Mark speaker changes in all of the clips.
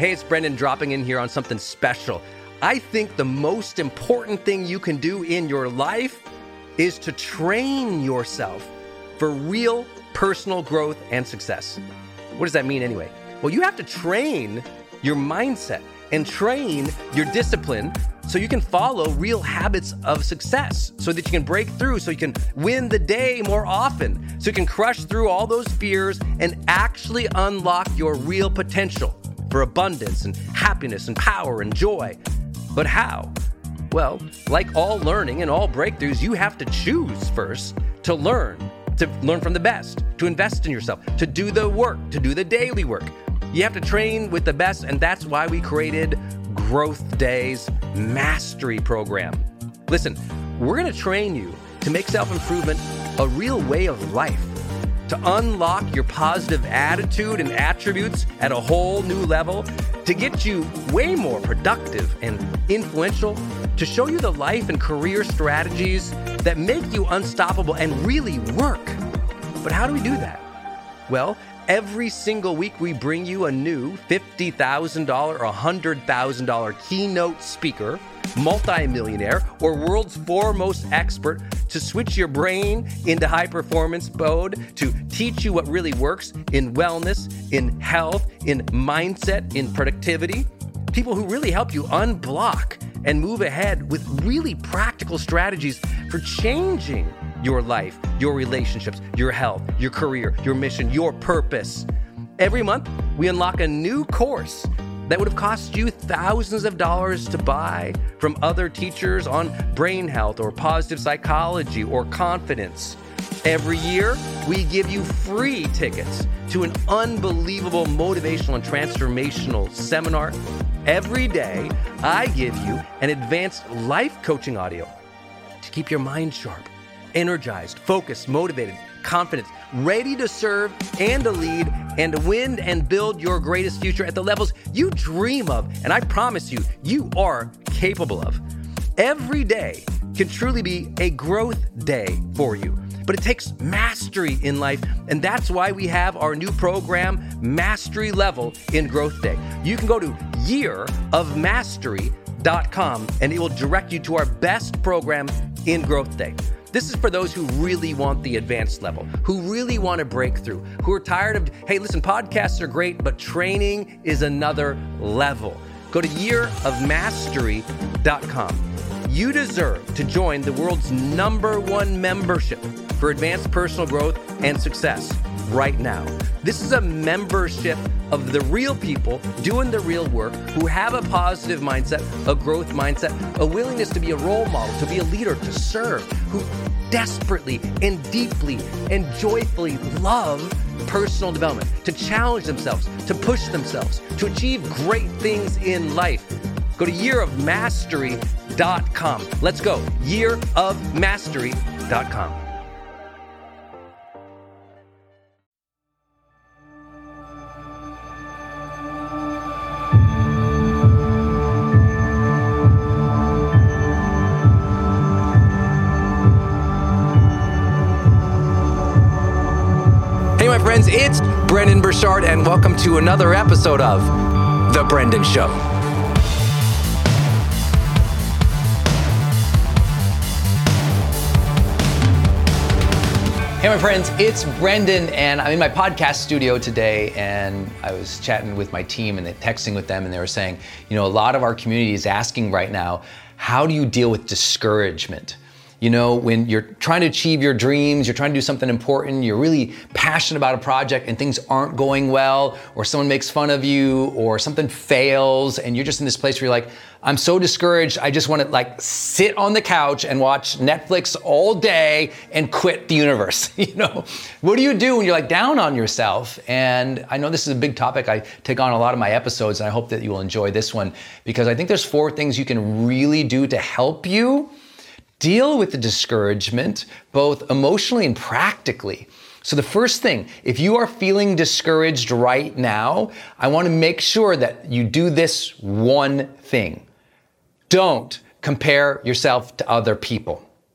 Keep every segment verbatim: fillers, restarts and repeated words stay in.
Speaker 1: Hey, it's Brendan dropping in here on something special. I think the most important thing you can do in your life is to train yourself for real personal growth and success. What does that mean anyway? Well, you have to train your mindset and train your discipline so you can follow real habits of success, so that you can break through, so you can win the day more often, so you can crush through all those fears and actually unlock your real potential for abundance and happiness and power and joy. But how? Well, like all learning and all breakthroughs, you have to choose first to learn, to learn from the best, to invest in yourself, to do the work, to do the daily work. You have to train with the best, and that's why we created Growth Day's Mastery Program. Listen, we're going to train you to make self-improvement a real way of life, to unlock your positive attitude and attributes at a whole new level, to get you way more productive and influential, to show you the life and career strategies that make you unstoppable and really work. But how do we do that? Well, every single week we bring you a new fifty thousand dollars or one hundred thousand dollars keynote speaker, multimillionaire, or world's foremost expert to switch your brain into high performance mode, to teach you what really works in wellness, in health, in mindset, in productivity. People who really help you unblock and move ahead with really practical strategies for changing your life, your relationships, your health, your career, your mission, your purpose. Every month, we unlock a new course that would have cost you thousands of dollars to buy from other teachers on brain health or positive psychology or confidence. Every year, we give you free tickets to an unbelievable motivational and transformational seminar. Every day, I give you an advanced life coaching audio to keep your mind sharp, energized, focused, motivated, confident, ready to serve and to lead and to win and build your greatest future at the levels you dream of. And I promise you, you are capable of. Every day can truly be a growth day for you. But it takes mastery in life, and that's why we have our new program, Mastery Level in Growth Day. You can go to year of mastery dot com, and it will direct you to our best program in Growth Day. This is for those who really want the advanced level, who really want to break through, who are tired of, hey, listen, podcasts are great, but training is another level. Go to year of mastery dot com. You deserve to join the world's number one membership for advanced personal growth and success right now. This is a membership of the real people doing the real work, who have a positive mindset, a growth mindset, a willingness to be a role model, to be a leader, to serve, who desperately and deeply and joyfully love personal development, to challenge themselves, to push themselves, to achieve great things in life. Go to year of mastery dot com. Let's go. year of mastery dot com. Hey, my friends, it's Brendon Burchard, and welcome to another episode of The Brendan Show. Hey, my friends, it's Brendan, and I'm in my podcast studio today, and I was chatting with my team and texting with them, and they were saying, you know, a lot of our community is asking right now, how do you deal with discouragement? You know, when you're trying to achieve your dreams, you're trying to do something important, you're really passionate about a project and things aren't going well, or someone makes fun of you, or something fails, and you're just in this place where you're like, I'm so discouraged, I just want to like sit on the couch and watch Netflix all day and quit the universe. You know, what do you do when you're like down on yourself? And I know this is a big topic. I take on a lot of my episodes, and I hope that you will enjoy this one, because I think there's four things you can really do to help you deal with the discouragement, both emotionally and practically. So the first thing, if you are feeling discouraged right now, I want to make sure that you do this one thing. Don't compare yourself to other people.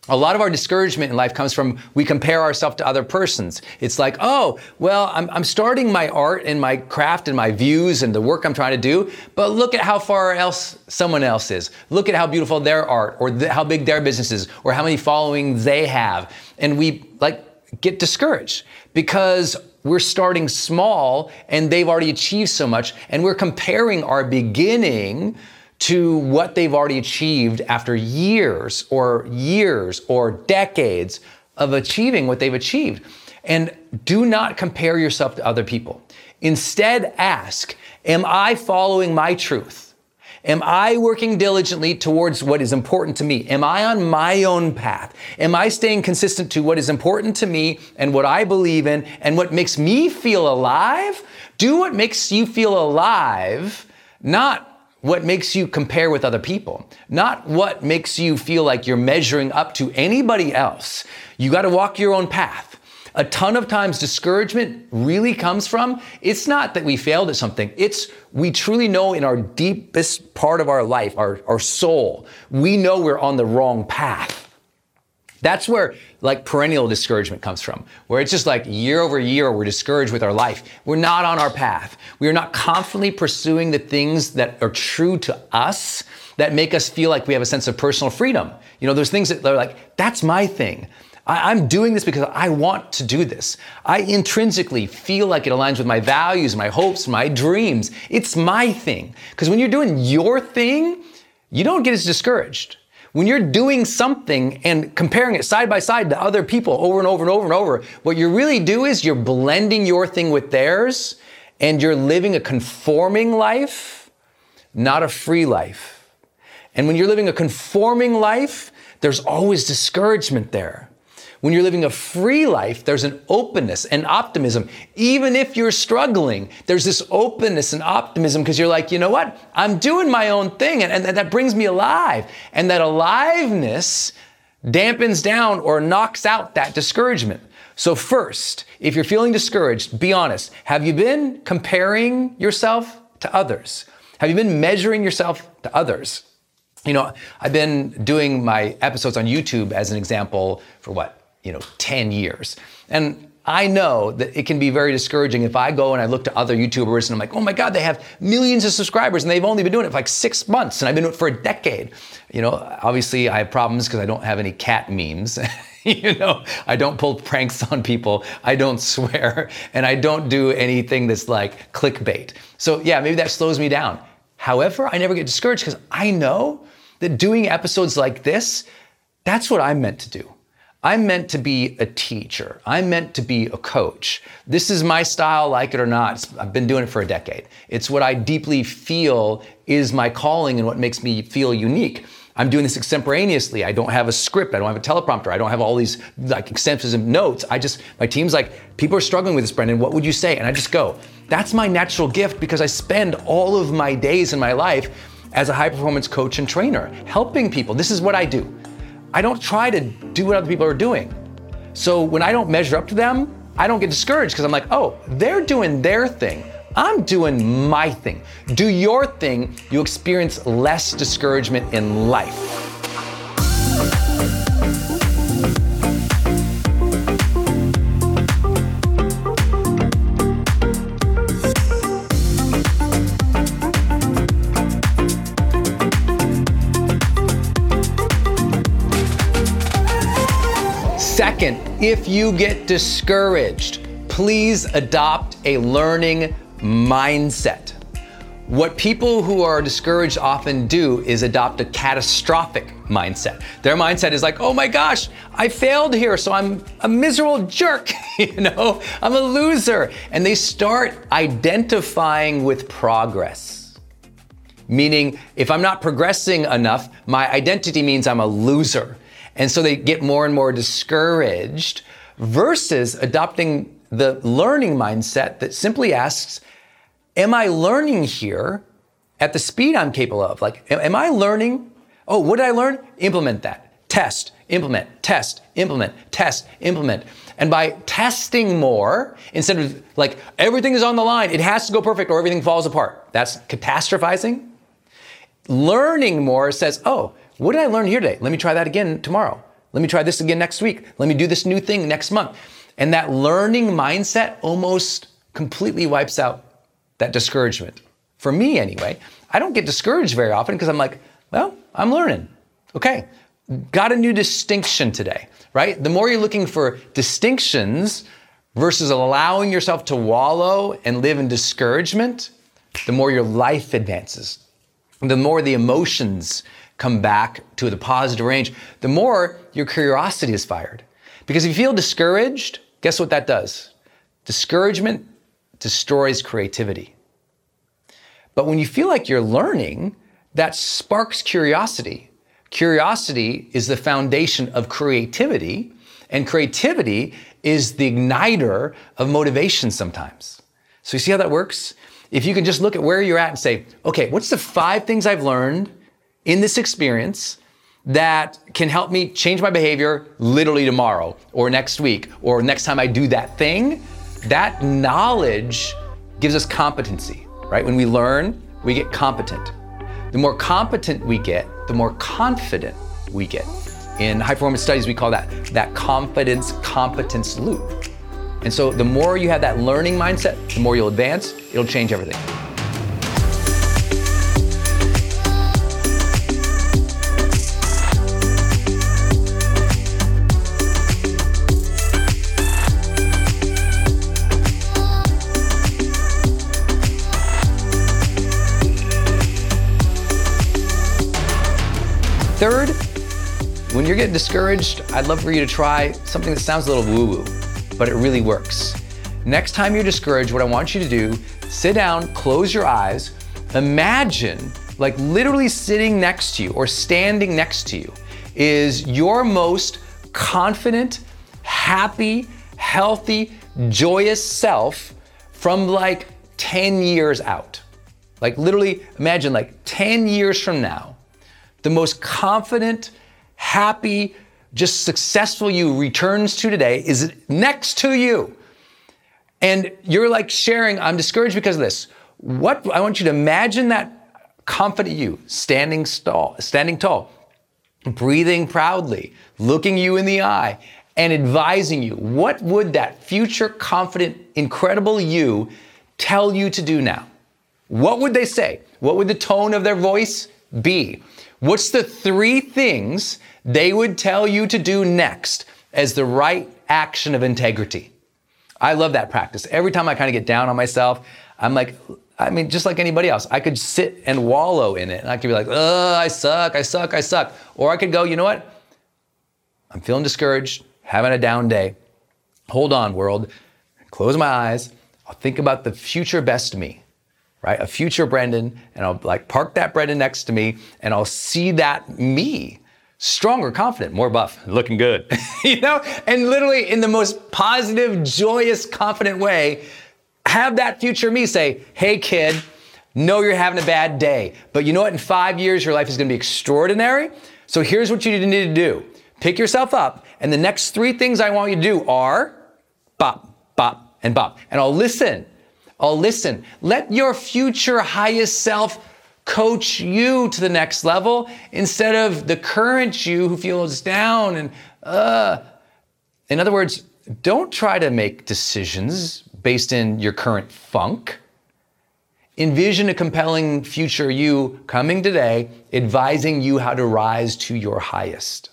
Speaker 2: A lot of our discouragement in life comes from we compare ourselves to other persons. It's like, oh, well, I'm, I'm starting my art and my craft and my views and the work I'm trying to do, but look at how far else someone else is. Look at how beautiful their art or th- how big their business is or how many following they have. And we like get discouraged because we're starting small and they've already achieved so much, and we're comparing our beginning to what they've already achieved after years or years or decades of achieving what they've achieved. And do not compare yourself to other people. Instead, ask, am I following my truth? Am I working diligently towards what is important to me? Am I on my own path? Am I staying consistent to what is important to me and what I believe in and what makes me feel alive? Do what makes you feel alive, not what makes you compare with other people, not what makes you feel like you're measuring up to anybody else. You got to walk your own path. A ton of times discouragement really comes from, it's not that we failed at something. It's we truly know in our deepest part of our life, our, our soul, we know we're on the wrong path. That's where like perennial discouragement comes from, where it's just like year over year, we're discouraged with our life. We're not on our path. We are not confidently pursuing the things that are true to us that make us feel like we have a sense of personal freedom. You know, those things that are like, that's my thing. I, I'm doing this because I want to do this. I intrinsically feel like it aligns with my values, my hopes, my dreams. It's my thing. Because when you're doing your thing, you don't get as discouraged. When you're doing something and comparing it side by side to other people over and over and over and over, what you really do is you're blending your thing with theirs and you're living a conforming life, not a free life. And when you're living a conforming life, there's always discouragement there. When you're living a free life, there's an openness and optimism. Even if you're struggling, there's this openness and optimism because you're like, you know what? I'm doing my own thing and, and that brings me alive. And that aliveness dampens down or knocks out that discouragement. So first, if you're feeling discouraged, be honest. Have you been comparing yourself to others? Have you been measuring yourself to others? You know, I've been doing my episodes on YouTube as an example for what? you know, ten years. And I know that it can be very discouraging if I go and I look to other YouTubers and I'm like, oh my God, they have millions of subscribers and they've only been doing it for like six months and I've been doing it for a decade. You know, obviously I have problems because I don't have any cat memes. You know, I don't pull pranks on people. I don't swear and I don't do anything that's like clickbait. So yeah, maybe that slows me down. However, I never get discouraged because I know that doing episodes like this, that's what I'm meant to do. I'm meant to be a teacher. I'm meant to be a coach. This is my style, like it or not. I've been doing it for a decade. It's what I deeply feel is my calling and what makes me feel unique. I'm doing this extemporaneously. I don't have a script. I don't have a teleprompter. I don't have all these like extensive notes. I just, my team's like, people are struggling with this, Brendon. What would you say? And I just go. That's my natural gift because I spend all of my days in my life as a high performance coach and trainer, helping people. This is what I do. I don't try to do what other people are doing. So when I don't measure up to them, I don't get discouraged because I'm like, oh, they're doing their thing. I'm doing my thing. Do your thing, you experience less discouragement in life. Second, if you get discouraged, please adopt a learning mindset. What people who are discouraged often do is adopt a catastrophic mindset. Their mindset is like, oh my gosh, I failed here, so I'm a miserable jerk, you know, I'm a loser. And they start identifying with progress. Meaning, if I'm not progressing enough, my identity means I'm a loser. And so they get more and more discouraged versus adopting the learning mindset that simply asks, am I learning here at the speed I'm capable of? Like, am I learning? Oh, what did I learn? Implement that. Test, implement, test, implement, test, implement. And by testing more, instead of like, everything is on the line, it has to go perfect or everything falls apart. That's catastrophizing. Learning more says, oh, what did I learn here today? Let me try that again tomorrow. Let me try this again next week. Let me do this new thing next month. And that learning mindset almost completely wipes out that discouragement. For me anyway, I don't get discouraged very often because I'm like, well, I'm learning. Okay, got a new distinction today, right? The more you're looking for distinctions versus allowing yourself to wallow and live in discouragement, the more your life advances. The more the emotions come back to the positive range, the more your curiosity is fired. Because if you feel discouraged, guess what that does? Discouragement destroys creativity. But when you feel like you're learning, that sparks curiosity. Curiosity is the foundation of creativity, and creativity is the igniter of motivation sometimes. So you see how that works? If you can just look at where you're at and say, okay, what's the five things I've learned in this experience that can help me change my behavior literally tomorrow or next week or next time I do that thing? That knowledge gives us competency, right? When we learn, we get competent. The more competent we get, the more confident we get. In high performance studies, we call that that confidence competence loop. And so the more you have that learning mindset, the more you'll advance, it'll change everything. Third, when you're getting discouraged, I'd love for you to try something that sounds a little woo-woo, but it really works. Next time you're discouraged, what I want you to do, sit down, close your eyes, imagine like literally sitting next to you or standing next to you is your most confident, happy, healthy, joyous self from like ten years out. Like literally imagine like ten years from now, the most confident, happy, just successful you returns to today is next to you. And you're like sharing, I'm discouraged because of this. What I want you to imagine that confident you standing tall, standing tall, breathing proudly, looking you in the eye and advising you. What would that future confident, incredible you tell you to do now? What would they say? What would the tone of their voice be? What's the three things they would tell you to do next as the right action of integrity? I love that practice. Every time I kind of get down on myself, I'm like, I mean, just like anybody else, I could sit and wallow in it. And I could be like, oh, I suck, I suck, I suck. Or I could go, you know what? I'm feeling discouraged, having a down day. Hold on, world. Close my eyes. I'll think about the future best me. Right? A future Brendan, and I'll like park that Brendan next to me, and I'll see that me, stronger, confident, more buff, looking good, you know? And literally in the most positive, joyous, confident way, have that future me say, hey kid, know you're having a bad day, but you know what? In five years, your life is gonna be extraordinary. So here's what you need to do. Pick yourself up, and the next three things I want you to do are bop, bop, and bop. And I'll listen. Oh, listen, let your future highest self coach you to the next level instead of the current you who feels down and, uh. In other words, don't try to make decisions based in your current funk. Envision a compelling future you coming today, advising you how to rise to your highest.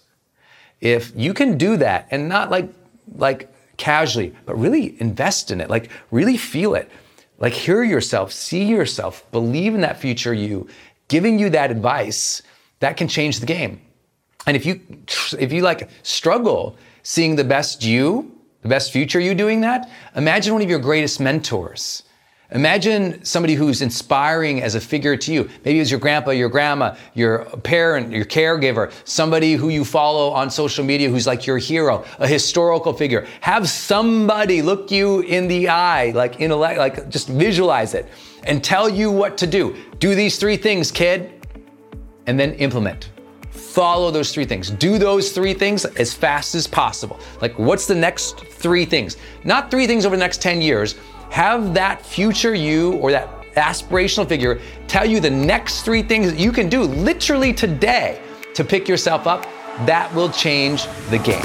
Speaker 2: If you can do that and not like, like casually, but really invest in it, like really feel it. Like hear yourself, see yourself, believe in that future you, giving you that advice, that can change the game. And if you, if you like struggle seeing the best you, the best future you doing that, imagine one of your greatest mentors. Imagine somebody who's inspiring as a figure to you. Maybe it's your grandpa, your grandma, your parent, your caregiver, somebody who you follow on social media who's like your hero, a historical figure. Have somebody look you in the eye, like intellect, like just visualize it and tell you what to do. Do these three things, kid, and then implement. Follow those three things. Do those three things as fast as possible. Like what's the next three things? Not three things over the next ten years. Have that future you or that aspirational figure tell you the next three things that you can do literally today to pick yourself up that will change the game.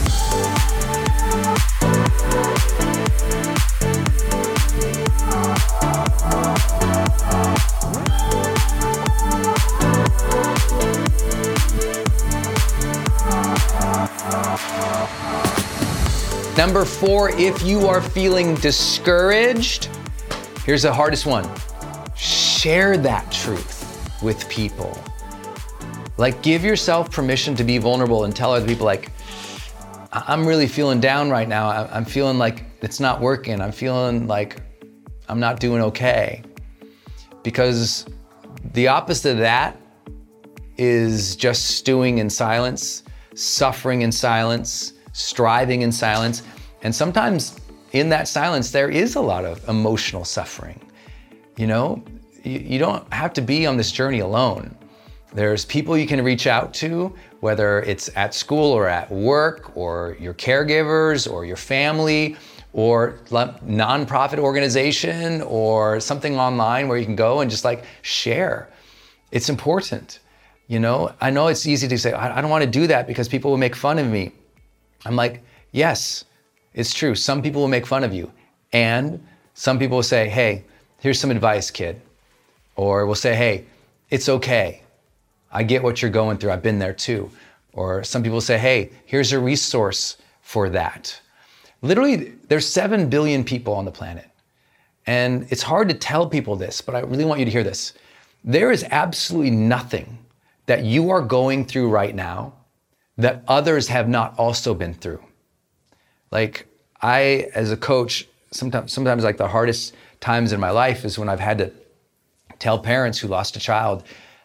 Speaker 2: Number four, if you are feeling discouraged, here's the hardest one. Share that truth with people. Like, give yourself permission to be vulnerable and tell other people, like, I'm really feeling down right now. I'm feeling like it's not working. I'm feeling like I'm not doing okay. Because the opposite of that is just stewing in silence, suffering in silence, striving in silence. And sometimes in that silence, there is a lot of emotional suffering. You know, you, you don't have to be on this journey alone. There's people you can reach out to, whether it's at school or at work, or your caregivers or your family, or nonprofit organization, or something online where you can go and just like share. It's important. You know, I know it's easy to say, I, I don't want to do that because people will make fun of me. I'm like, yes, it's true. Some people will make fun of you. And some people will say, hey, here's some advice, kid. Or we'll say, hey, it's okay. I get what you're going through. I've been there too. Or some people say, hey, here's a resource for that. Literally, there's seven billion people on the planet. And it's hard to tell people this, but I really want you to hear this. There is absolutely nothing that you are going through right now that others have not also been through. Like, I, as a coach, sometimes, sometimes like the hardest times in my life is when I've had to tell parents who lost a child,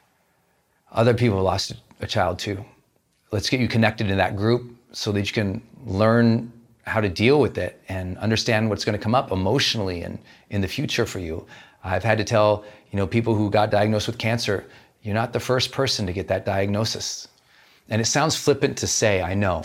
Speaker 2: other people lost a child too. Let's get you connected in that group so that you can learn how to deal with it and understand what's going to come up emotionally and in the future for you. I've had to tell, you know, people who got diagnosed with cancer, you're not the first person to get that diagnosis. And it sounds flippant to say, I know,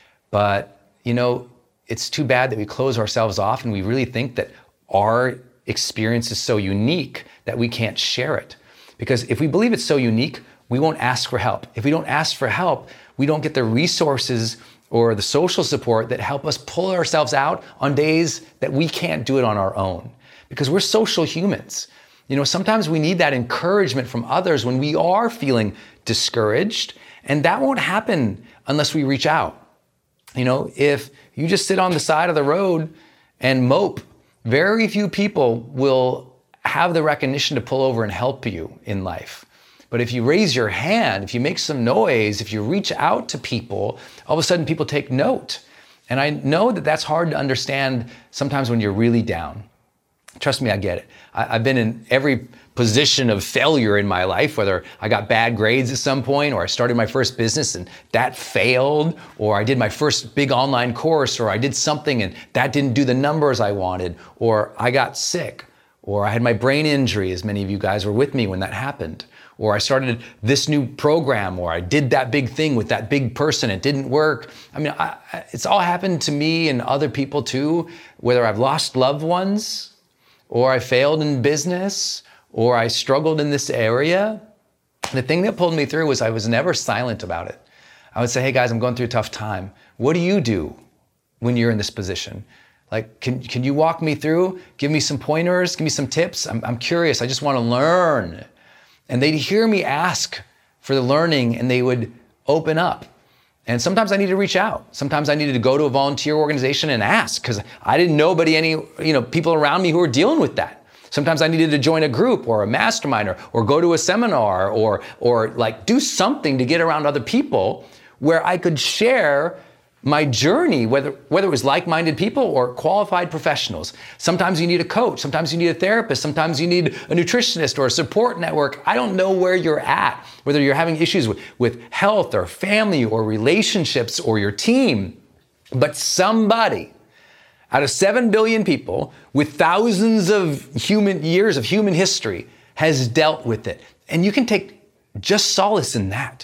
Speaker 2: but you know, it's too bad that we close ourselves off and we really think that our experience is so unique that we can't share it. Because if we believe it's so unique, we won't ask for help. If we don't ask for help, we don't get the resources or the social support that help us pull ourselves out on days that we can't do it on our own. Because we're social humans. You know, sometimes we need that encouragement from others when we are feeling discouraged, and that won't happen unless we reach out. You know, if you just sit on the side of the road and mope, very few people will have the recognition to pull over and help you in life. But if you raise your hand, if you make some noise, if you reach out to people, all of a sudden people take note. And I know that that's hard to understand sometimes when you're really down. Trust me, I get it. I, I've been in every position of failure in my life, whether I got bad grades at some point, or I started my first business and that failed, or I did my first big online course, or I did something and that didn't do the numbers I wanted, or I got sick, or I had my brain injury, as many of you guys were with me when that happened. Or I started this new program, or I did that big thing with that big person, it didn't work. I mean, I, it's all happened to me and other people too, whether I've lost loved ones, or I failed in business, or I struggled in this area. The thing that pulled me through was I was never silent about it. I would say, hey guys, I'm going through a tough time. What do you do when you're in this position? Like, can, can you walk me through? Give me some pointers, give me some tips. I'm, I'm curious, I just want to learn. And they'd hear me ask for the learning and they would open up. And sometimes I needed to reach out. Sometimes I needed to go to a volunteer organization and ask because I didn't know but any, you know, people around me who were dealing with that. Sometimes I needed to join a group or a mastermind or, or go to a seminar or, or like do something to get around other people where I could share my journey, whether, whether it was like-minded people or qualified professionals. Sometimes you need a coach, sometimes you need a therapist, sometimes you need a nutritionist or a support network. I don't know where you're at, whether you're having issues with, with health or family or relationships or your team, but somebody out of seven billion people with thousands of human years of human history has dealt with it. And you can take just solace in that.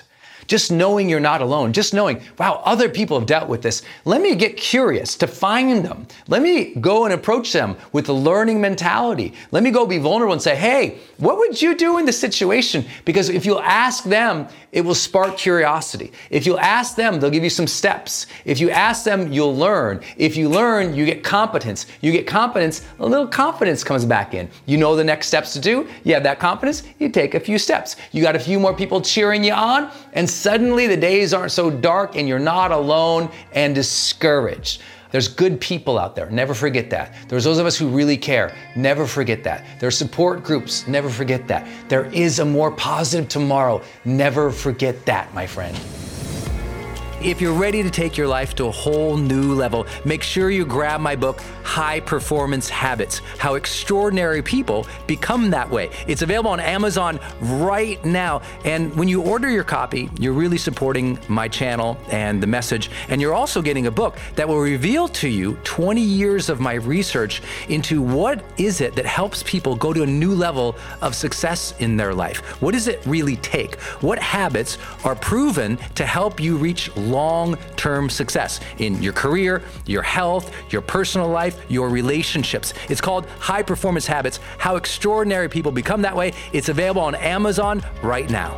Speaker 2: Just knowing you're not alone, just knowing, wow, other people have dealt with this. Let me get curious to find them. Let me go and approach them with a learning mentality. Let me go be vulnerable and say, hey, what would you do in this situation? Because if you'll ask them, it will spark curiosity. If you'll ask them, they'll give you some steps. If you ask them, you'll learn. If you learn, you get competence. You get competence, a little confidence comes back in. You know the next steps to do. You have that confidence, you take a few steps. You got a few more people cheering you on, and suddenly the days aren't so dark and you're not alone and discouraged. There's good people out there. Never forget that. There's those of us who really care. Never forget that. There's support groups. Never forget that. There is a more positive tomorrow. Never forget that, my friend. If you're ready to take your life to a whole new level, make sure you grab my book, High Performance Habits, How Extraordinary People Become That Way. It's available on Amazon right now. And when you order your copy, you're really supporting my channel and the message. And you're also getting a book that will reveal to you twenty years of my research into what is it that helps people go to a new level of success in their life. What does it really take? What habits are proven to help you reach long-term success in your career, your health, your personal life, your relationships? It's called High Performance Habits, How Extraordinary People Become That Way. It's available on Amazon right now.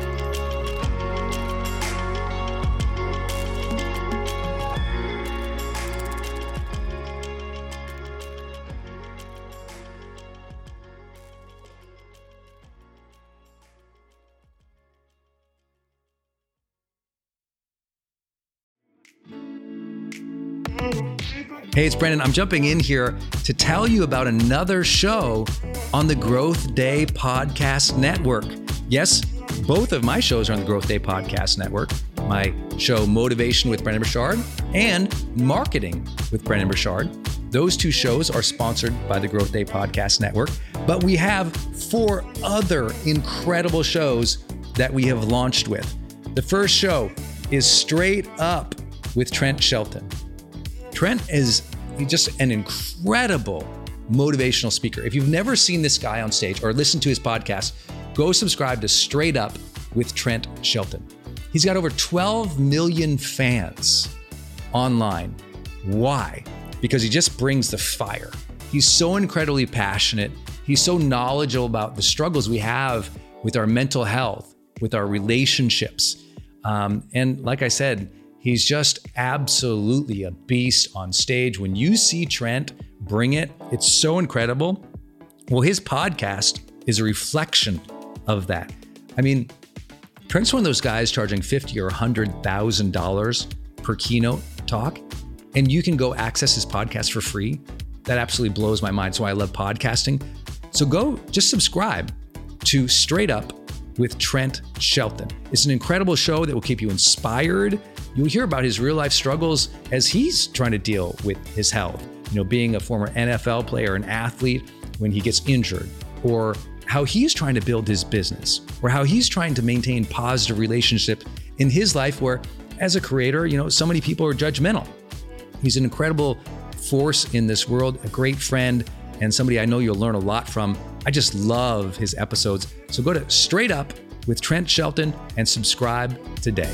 Speaker 2: Hey, it's Brendon. I'm jumping in here to tell you about another show on the Growth Day Podcast Network. Yes, both of my shows are on the Growth Day Podcast Network. My show, Motivation with Brendon Burchard, and Marketing with Brendon Burchard. Those two shows are sponsored by the Growth Day Podcast Network, but we have four other incredible shows that we have launched with. The first show is Straight Up with Trent Shelton. Trent is just an incredible motivational speaker. If you've never seen this guy on stage or listened to his podcast, go subscribe to Straight Up with Trent Shelton. He's got over twelve million fans online. Why? Because he just brings the fire. He's so incredibly passionate. He's so knowledgeable about the struggles we have with our mental health, with our relationships. Um, and like I said, he's just absolutely a beast on stage. When you see Trent bring it, it's so incredible. Well, his podcast is a reflection of that. I mean, Trent's one of those guys charging fifty thousand dollars or one hundred thousand dollars per keynote talk, and you can go access his podcast for free. That absolutely blows my mind. So I love podcasting. So go just subscribe to Straight Up with Trent Shelton. It's an incredible show that will keep you inspired. You'll hear about his real life struggles as he's trying to deal with his health. You know, being a former N F L player, an athlete, when he gets injured, or how he's trying to build his business, or how he's trying to maintain positive relationship in his life where, as a creator, you know, so many people are judgmental. He's an incredible force in this world, a great friend, and somebody I know you'll learn a lot from. I just love his episodes. So go to Straight Up with Trent Shelton and subscribe today.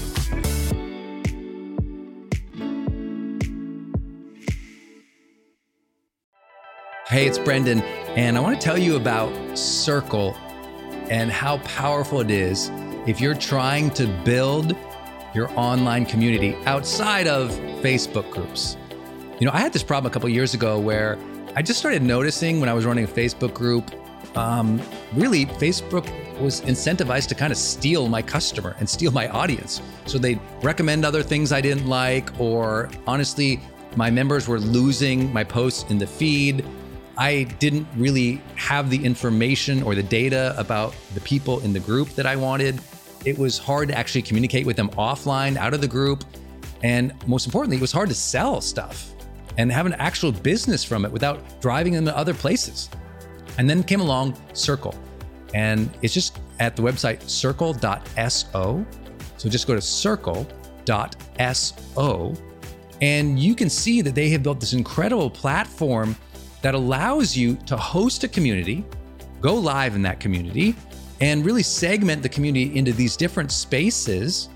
Speaker 2: Hey, it's Brendon, and I want to tell you about Circle and how powerful it is if you're trying to build your online community outside of Facebook groups. You know, I had this problem a couple of years ago where I just started noticing when I was running a Facebook group, um, really Facebook was incentivized to kind of steal my customer and steal my audience. So they'd recommend other things I didn't like, or honestly, my members were losing my posts in the feed. I didn't really have the information or the data about the people in the group that I wanted. It was hard to actually communicate with them offline, out of the group. And most importantly, it was hard to sell stuff and have an actual business from it without driving them to other places. And then came along Circle. And it's just at the website circle dot so. So just go to circle dot so. And you can see that they have built this incredible platform that allows you to host a community, go live in that community, and really segment the community into these different spaces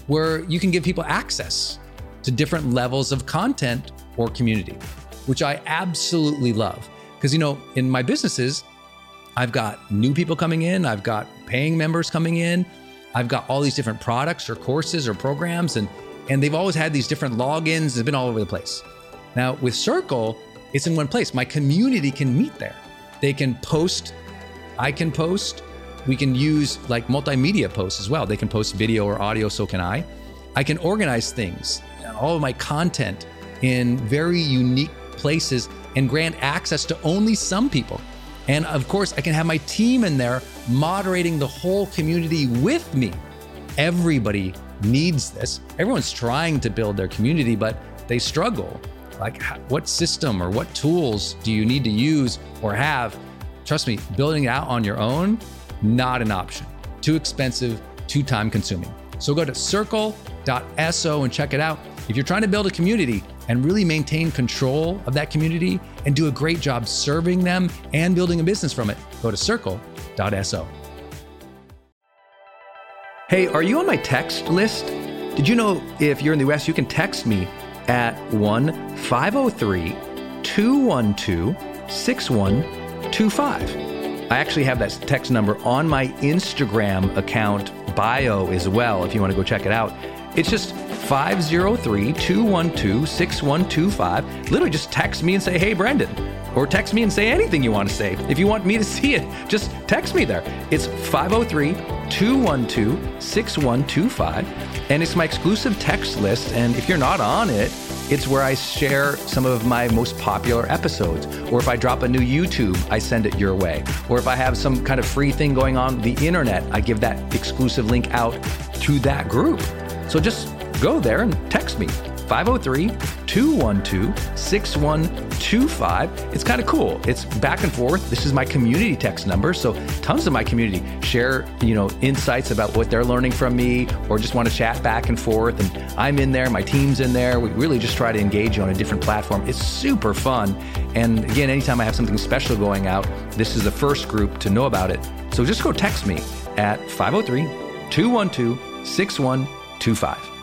Speaker 2: where you can give people access to different levels of content or community, which I absolutely love. Because, you know, in my businesses, I've got new people coming in, I've got paying members coming in, I've got all these different products or courses or programs, and, and they've always had these different logins. It's been all over the place. Now with Circle, it's in one place. My community can meet there. They can post, I can post, we can use like multimedia posts as well. They can post video or audio, so can I. I can organize things, all of my content in very unique places and grant access to only some people. And of course, I can have my team in there moderating the whole community with me. Everybody needs this. Everyone's trying to build their community, but they struggle. Like, what system or what tools do you need to use or have? Trust me, building it out on your own, not an option. Too expensive, too time consuming. So go to circle dot so and check it out. If you're trying to build a community and really maintain control of that community and do a great job serving them and building a business from it, go to circle dot so.
Speaker 1: Hey, are you on my text list? Did you know if you're in the U S, you can text me at one five oh three, two one two, six one two five. I actually have that text number on my Instagram account bio as well, if you want to go check it out. It's just five oh three, two one two, six one two five. Literally just text me and say, hey, Brendan. Or text me and say anything you want to say. If you want me to see it, just text me there. It's five oh three, two one two, six one two five. And it's my exclusive text list. And if you're not on it, it's where I share some of my most popular episodes. Or if I drop a new YouTube, I send it your way. Or if I have some kind of free thing going on the internet, I give that exclusive link out to that group. So just go there and text me, five oh three, two one two, six one two five. It's kind of cool. It's back and forth. This is my community text number. So tons of my community share, you know, insights about what they're learning from me, or just want to chat back and forth. And I'm in there, my team's in there. We really just try to engage you on a different platform. It's super fun. And again, anytime I have something special going out, this is the first group to know about it. So just go text me at five oh three, two one two, six one two five.